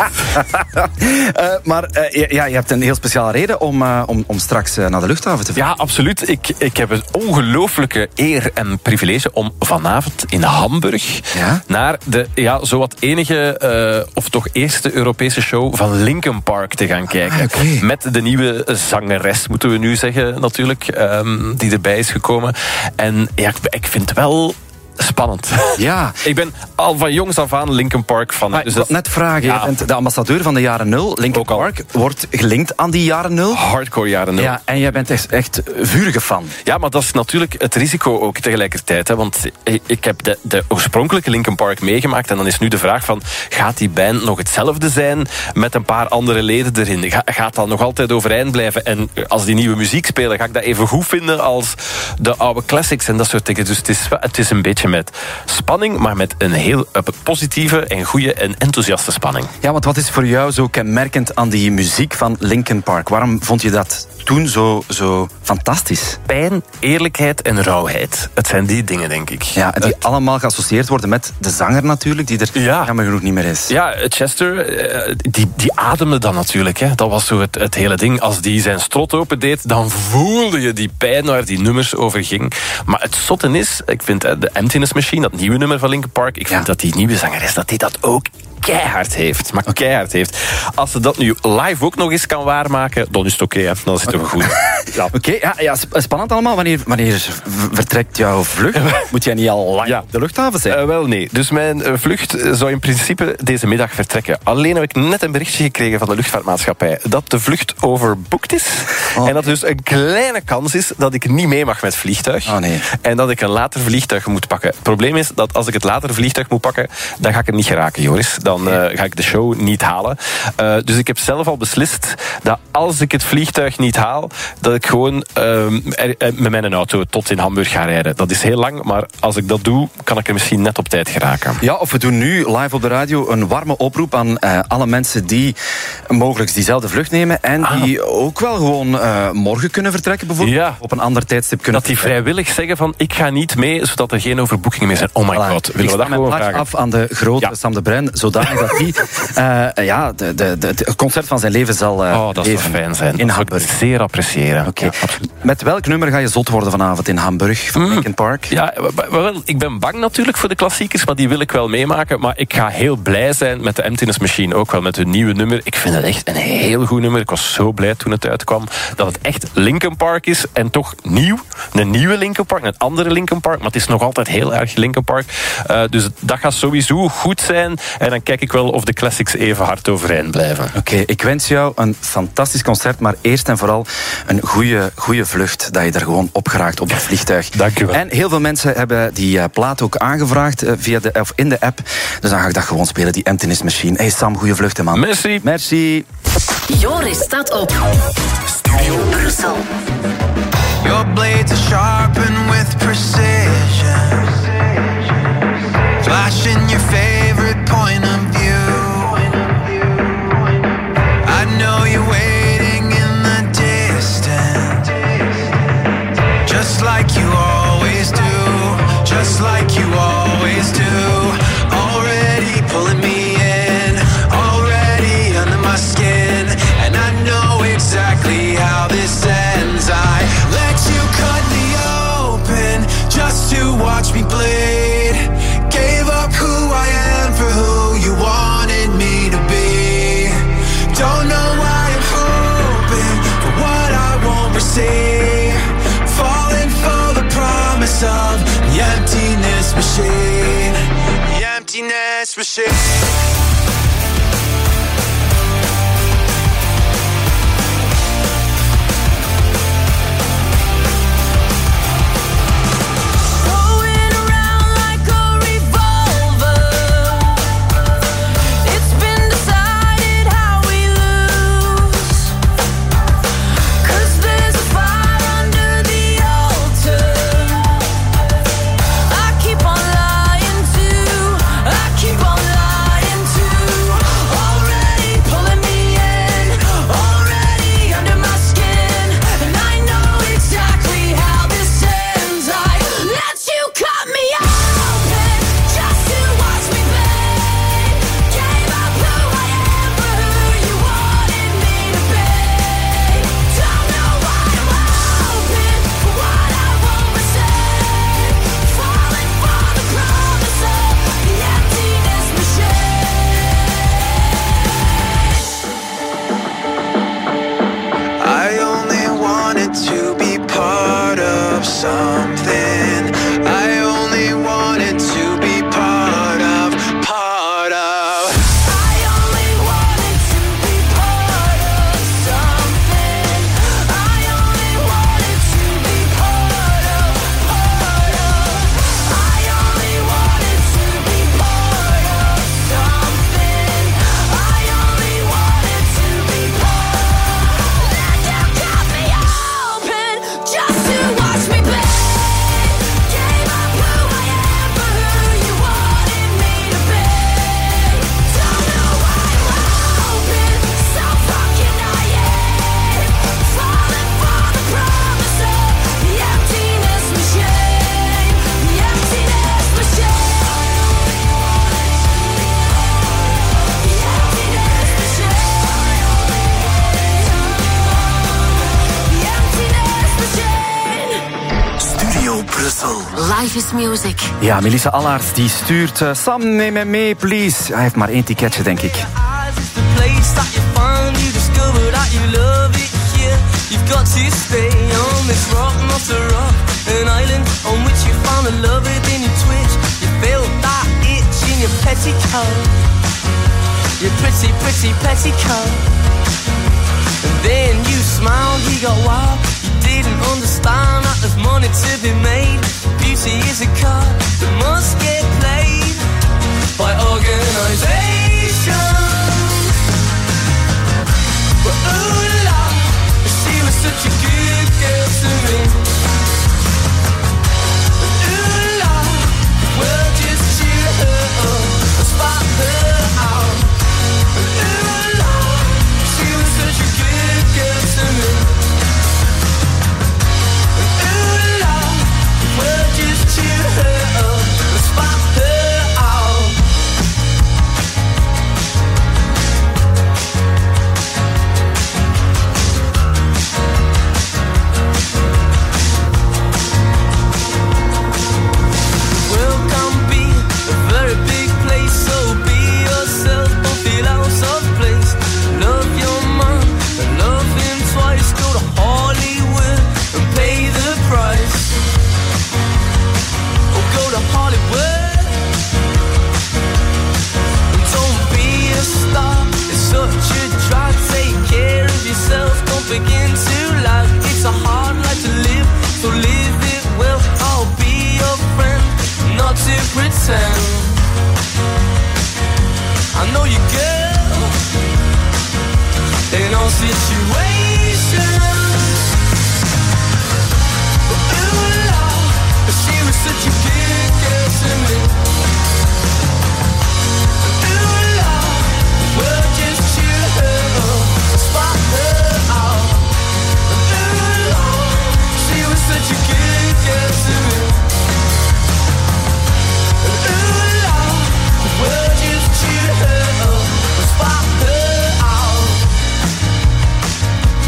Je hebt een heel speciale reden om straks naar de luchthaven te vliegen. Ja, absoluut. Ik heb een ongelooflijke eer en privilege om vanavond in Hamburg naar de zowat enige of toch eerste Europese show van Linkin Park te gaan kijken. Okay. Met de nieuwe zangeres, moeten we nu zeggen natuurlijk, die erbij is gekomen. En ik vind het wel spannend. Ja. Ik ben al van jongs af aan Linkin Park fan. Dus ik wil net vragen, je bent de ambassadeur van de jaren 0. Linkin Park wordt gelinkt aan die jaren 0. Hardcore jaren 0. Ja, en jij bent echt vurige fan. Ja, maar dat is natuurlijk het risico ook tegelijkertijd. Hè, want ik heb de oorspronkelijke Linkin Park meegemaakt en dan is nu de vraag van, gaat die band nog hetzelfde zijn met een paar andere leden erin? Gaat dat nog altijd overeind blijven? En als die nieuwe muziek spelen, ga ik dat even goed vinden als de oude classics en dat soort dingen. Dus het is een beetje met spanning, maar met een heel positieve en goede en enthousiaste spanning. Ja, want wat is voor jou zo kenmerkend aan die muziek van Linkin Park? Waarom vond je dat toen zo fantastisch? Pijn, eerlijkheid en rauwheid. Het zijn die dingen, denk ik. Ja, en die allemaal geassocieerd worden met de zanger natuurlijk, die er jammer genoeg niet meer is. Ja, Chester, die ademde dan natuurlijk. Hè. Dat was zo het hele ding. Als die zijn strot opendeed, dan voelde je die pijn waar die nummers over ging. Maar het zotte is, ik vind de Emptiness Machine, dat nieuwe nummer van Linkin Park, ik vind dat die nieuwe zangeres, dat die dat ook keihard heeft. Maar keihard heeft. Als ze dat nu live ook nog eens kan waarmaken, dan is het oké. Dan zitten we goed. Oké, spannend allemaal. Wanneer vertrekt jouw vlucht? Moet jij niet al lang op de luchthaven zijn? Wel nee. Dus mijn vlucht zou in principe deze middag vertrekken. Alleen heb ik net een berichtje gekregen van de luchtvaartmaatschappij dat de vlucht overboekt is. En dat dus een kleine kans is dat ik niet mee mag met het vliegtuig. En dat ik een later vliegtuig moet pakken. Het probleem is dat als ik het later vliegtuig moet pakken, dan ga ik er niet geraken, Joris. Dan ga ik de show niet halen. Dus ik heb zelf al beslist dat als ik het vliegtuig niet haal, dat ik gewoon met mijn auto tot in Hamburg ga rijden. Dat is heel lang, maar als ik dat doe, kan ik er misschien net op tijd geraken. Ja, of we doen nu live op de radio een warme oproep aan alle mensen die mogelijk diezelfde vlucht nemen en die ook wel gewoon morgen kunnen vertrekken, bijvoorbeeld. Ja. Op een ander tijdstip kunnen dat die vrijwillig zeggen van, ik ga niet mee, zodat er geen overboekingen meer zijn. Oh my god, willen we dat gewoon vragen? af aan de grote Sam de Bruin, zodat hij het concert van zijn leven zal dat zou fijn zijn. In Hamburg. Zeer appreciëren. Okay. Ja, met welk nummer ga je zot worden vanavond in Hamburg van Linkin Park? Ja, wel, ik ben bang natuurlijk voor de klassiekers, maar die wil ik wel meemaken. Maar ik ga heel blij zijn met de Emptiness Machine, ook wel met hun nieuwe nummer. Ik vind het echt een heel goed nummer. Ik was zo blij toen het uitkwam dat het echt Linkin Park is en toch nieuw. Een nieuwe Linkin Park, een andere Linkin Park, maar het is nog altijd heel erg Linkin Park. Dus dat gaat sowieso goed zijn. En dan kijk ik wel of de classics even hard overeind blijven. Oké, ik wens jou een fantastisch concert, maar eerst en vooral een goede vlucht, dat je er gewoon op geraakt op het vliegtuig. Dank u wel. En heel veel mensen hebben die plaat ook aangevraagd of in de app. Dus dan ga ik dat gewoon spelen, die Emptiness Machine. Hey Sam, goede vluchten, man. Merci. Merci. Joris staat op. Studio Brussel. Your blades are sharpened with precision. Flashing your favorite point of view. I know you're waiting in the distance, just like you always do, just like you always do. Already pulling me in, already under my skin, and I know exactly how this ends. I let you cut me open just to watch me bleed. Gave up who I am for who you want. parts of the emptiness machine. The emptiness machine. Life is music. Ja, Melissa Allard die stuurt Sam, neem me mee, please. Hij heeft maar 1 ticketje, denk ik. You've got to stay on this rock, not a rock, an island on which you found a lover, then you twitch, you feel that itch in your petticoat, your pretty, pretty petticoat, and then you smiled, you got wild, you didn't understand that there's money to be made, beauty is a card that must get played by organisation, but ooh la, she was such a good girl to me. Ooh la, we'll just cheer her up and spot her out. Ooh la, she was such a good girl to me. Ooh la, we'll just cheer her up and spot her out. Begin to laugh, it's a hard life to live, so live it well. I'll be your friend, not to pretend. I know you, girl, in all situations. But ooh la, she was such a good girl to me. Ooh la, we'll just cheer her up, spot her out. Such a good girl to me. Ooh la, we'll just cheer her up, spot her out.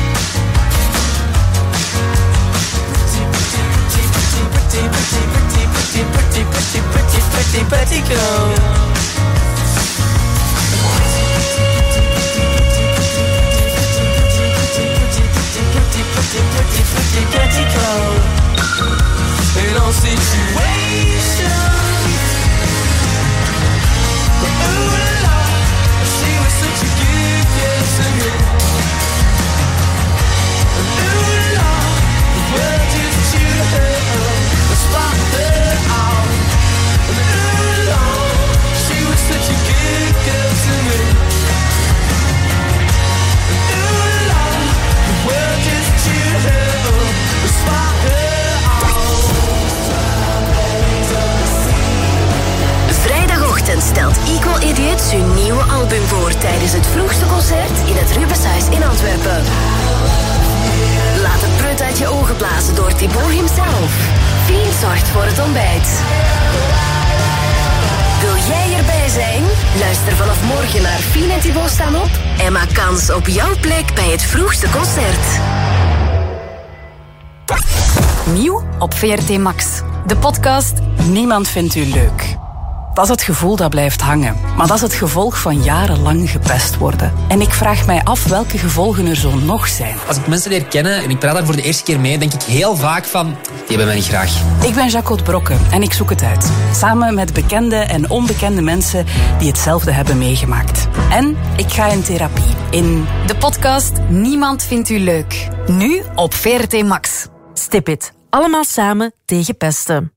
Antwerpen. Laat het prut uit je ogen blazen door Thibaut himself. Fien zorgt voor het ontbijt. Wil jij erbij zijn? Luister vanaf morgen naar Fien en Thibaut staan op en maak kans op jouw plek bij het vroegste concert. Nieuw op VRT Max. De podcast Niemand vindt u leuk. Dat is het gevoel dat blijft hangen. Maar dat is het gevolg van jarenlang gepest worden. En ik vraag mij af welke gevolgen er zo nog zijn. Als ik mensen leer kennen en ik praat daar voor de eerste keer mee, denk ik heel vaak van, die hebben mij niet graag. Ik ben Jacques Brocke en ik zoek het uit. Samen met bekende en onbekende mensen die hetzelfde hebben meegemaakt. En ik ga in therapie. In de podcast Niemand vindt u leuk. Nu op VRT Max. Stip it. Allemaal samen tegen pesten.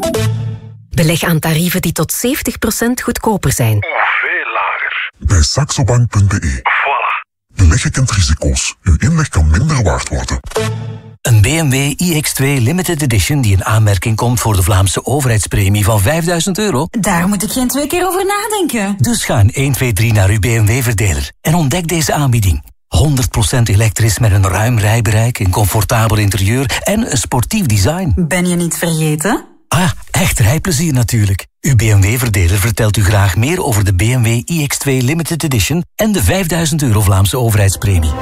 Beleg aan tarieven die tot 70% goedkoper zijn. Veel lager. Bij saxobank.be. Voilà. Beleg je kent risico's. Uw inleg kan minder waard worden. Een BMW iX2 Limited Edition die in aanmerking komt voor de Vlaamse overheidspremie van €5.000. Daar moet ik geen 2 keer over nadenken. Dus ga in 1, 2, 3 naar uw BMW-verdeler en ontdek deze aanbieding. 100% elektrisch met een ruim rijbereik, een comfortabel interieur en een sportief design. Ben je niet vergeten? Ah, echt rijplezier natuurlijk. Uw BMW-verdeler vertelt u graag meer over de BMW iX2 Limited Edition en de €5.000 Vlaamse overheidspremie.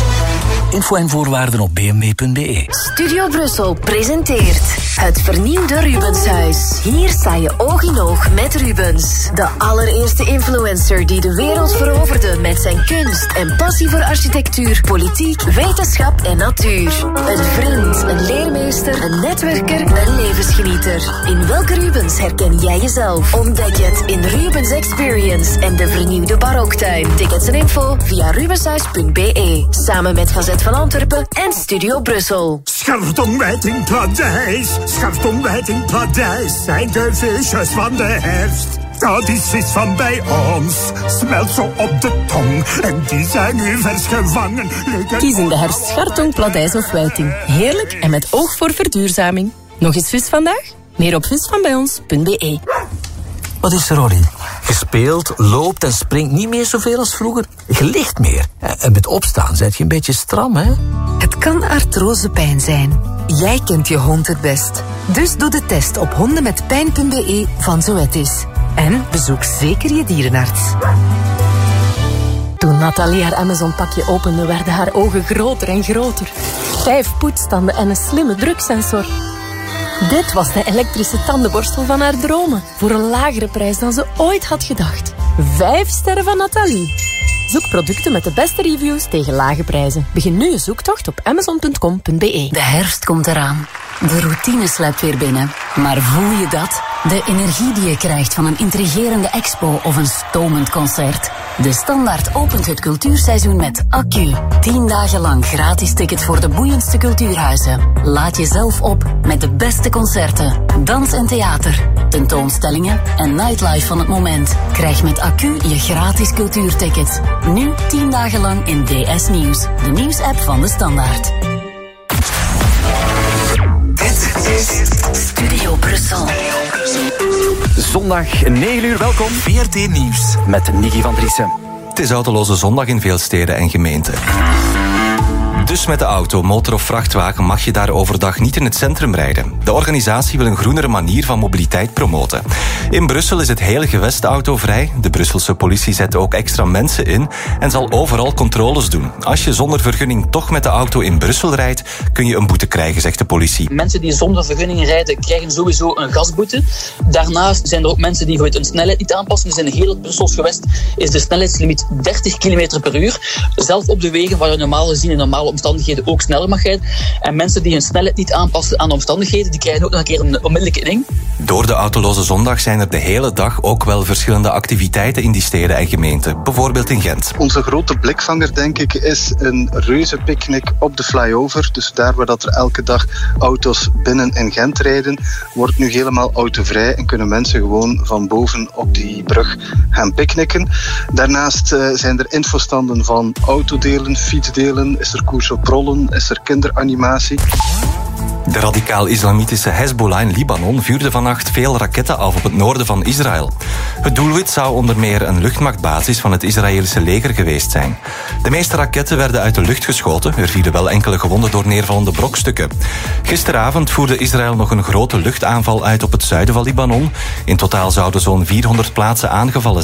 Info en voorwaarden op bmw.be. Studio Brussel presenteert het vernieuwde Rubenshuis. Hier sta je oog in oog met Rubens. De allereerste influencer die de wereld veroverde met zijn kunst en passie voor architectuur, politiek, wetenschap en natuur. Een vriend, een leermeester, een netwerker, een levensgenieter. In welke Rubens herken jij jezelf? Ontdek het in Rubens Experience en de vernieuwde baroktuin. Tickets en info via rubenshuis.be. Samen met Gazet van Antwerpen en Studio Brussel. Scharftontbijting Paradijs, Scharftontbijting Paradijs zijn de visjes van de herfst. Dat is iets van bij ons, smelt zo op de tong en die zijn nu vers gevangen. Kies in de herfst Schartong, Pladijs of Wijting. Heerlijk en met oog voor verduurzaming. Nog eens vis vandaag? Meer op visvanbijons.be. Wat is er, Olly? Je speelt, loopt en springt niet meer zoveel als vroeger. Je ligt meer. En met opstaan zit je een beetje stram, hè? Het kan artrosepijn zijn. Jij kent je hond het best. Dus doe de test op hondenmetpijn.be van Zoetis. En bezoek zeker je dierenarts. Toen Nathalie haar Amazon-pakje opende, werden haar ogen groter en groter. 5 poetsstanden en een slimme druksensor. Dit was de elektrische tandenborstel van haar dromen. Voor een lagere prijs dan ze ooit had gedacht. 5 sterren van Nathalie. Zoek producten met de beste reviews tegen lage prijzen. Begin nu je zoektocht op amazon.com.be. De herfst komt eraan. De routine sluipt weer binnen. Maar voel je dat? De energie die je krijgt van een intrigerende expo of een stomend concert. De Standaard opent het cultuurseizoen met Accu. 10 dagen lang gratis ticket voor de boeiendste cultuurhuizen. Laat jezelf op met de beste concerten, dans en theater, tentoonstellingen en nightlife van het moment. Krijg met Accu je gratis cultuurticket. Nu 10 dagen lang in DS Nieuws, de nieuwsapp van de Standaard. Dit is Studio Brussel. Zondag 9 uur, welkom. VRT Nieuws. Met Niki van Driessen. Het is autoloze zondag in veel steden en gemeenten. Dus met de auto, motor of vrachtwagen mag je daar overdag niet in het centrum rijden. De organisatie wil een groenere manier van mobiliteit promoten. In Brussel is het hele gewest autovrij. De Brusselse politie zet ook extra mensen in en zal overal controles doen. Als je zonder vergunning toch met de auto in Brussel rijdt, kun je een boete krijgen, zegt de politie. Mensen die zonder vergunning rijden, krijgen sowieso een gasboete. Daarnaast zijn er ook mensen die hun snelheid niet aanpassen. Dus in heel het Brussels gewest is de snelheidslimiet 30 km per uur. Zelf op de wegen waar je normaal gezien in normale omstandigheden ook sneller mag rijden. En mensen die hun snelheid niet aanpassen aan de omstandigheden, die krijgen ook nog een keer een onmiddellijke inning. Door de autoloze zondag zijn er de hele dag ook wel verschillende activiteiten in die steden en gemeenten. Bijvoorbeeld in Gent. Onze grote blikvanger, denk ik, is een reuze picknick op de flyover. Dus daar waar dat er elke dag auto's binnen in Gent rijden, wordt nu helemaal autovrij en kunnen mensen gewoon van boven op die brug gaan picknicken. Daarnaast zijn er infostanden van autodelen, fietsdelen, is er koers op rollen, is er kinderanimatie. De radicaal-islamitische Hezbollah in Libanon vuurde vannacht veel raketten af op het noorden van Israël. Het doelwit zou onder meer een luchtmachtbasis van het Israëlische leger geweest zijn. De meeste raketten werden uit de lucht geschoten. Er vielen wel enkele gewonden door neervallende brokstukken. Gisteravond voerde Israël nog een grote luchtaanval uit op het zuiden van Libanon. In totaal zouden zo'n 400 plaatsen aangevallen